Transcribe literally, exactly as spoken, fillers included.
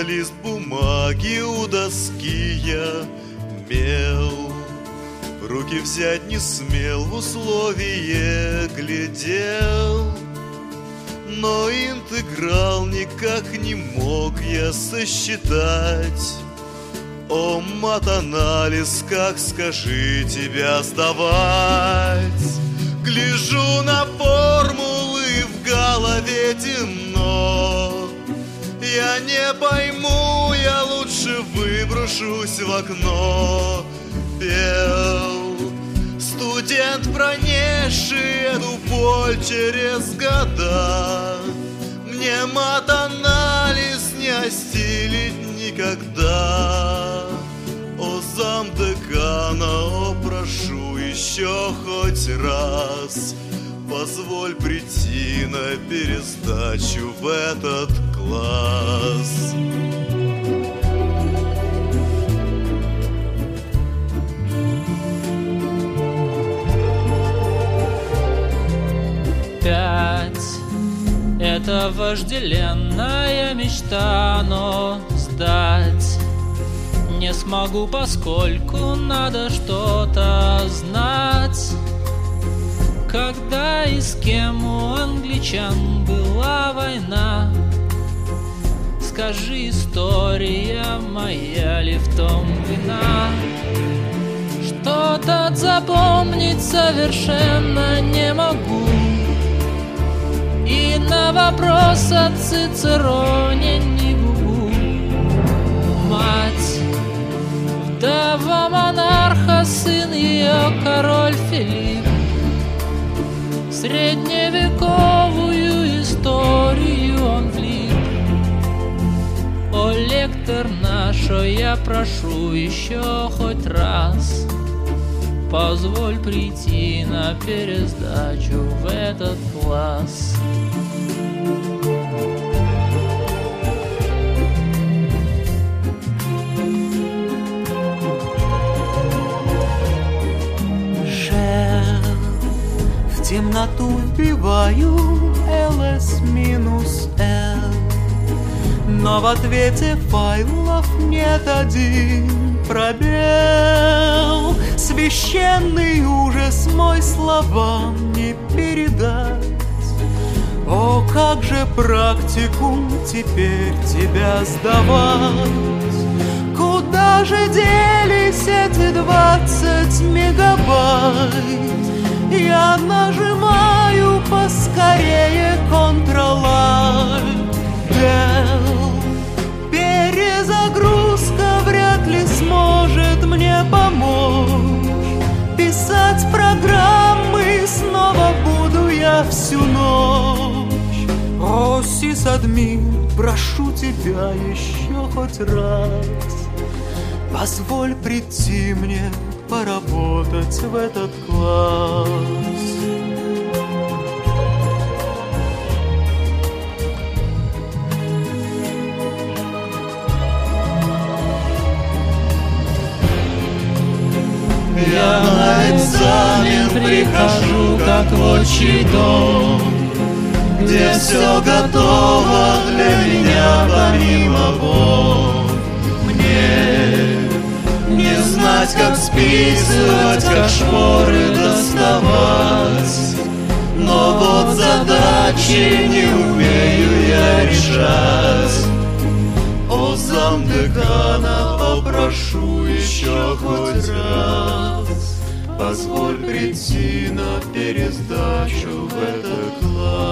лист бумаги, у доски я мел. Руки взять не смел, в условие глядел. Но интеграл никак не мог я сосчитать. О, мат-анализ, как, скажи, тебя сдавать? Гляжу на формулы, в голове темно. Я не пойму, я лучше выброшусь в окно. Пел студент, пронесший эту боль через года. Мне мат-анализ не осилить никогда. О, замдекана, о, прошу еще хоть раз, позволь прийти на пересдачу в этот класс. Пять — это вожделенная мечта, но сдать не смогу, поскольку надо что-то знать. Когда и с кем у англичан была война? Скажи, история моя ли в том вина? Что-то запомнить совершенно не могу. И на вопрос о Цицероне не губу. Мать, вдова монарха, сын ее король Филипп. Средневековую историю он влип. О, лектор наш, о, я прошу еще хоть раз, позволь прийти на пересдачу в этот класс. В темноту вбиваю эл эс минус эл, но в ответе файлов нет один пробел. Священный ужас мой словам не передать. О, как же практикум теперь тебя сдавать? Куда же делись эти двадцать мегабайт? Я нажимаю поскорее контрол-альт-дел. Перезагрузка вряд ли сможет мне помочь. Писать программы снова буду я всю ночь. О, сисадмин, прошу тебя еще хоть раз, позволь прийти мне поработать в этот класс. Я на экзамен прихожу, как в отчий дом, где все готово для меня помимо бомб. Мне не знать, как списывать, как шпоры доставать, но вот задачи не умею я решать. О, замдекана, попрошу еще хоть раз, позволь прийти на пересдачу в этот класс.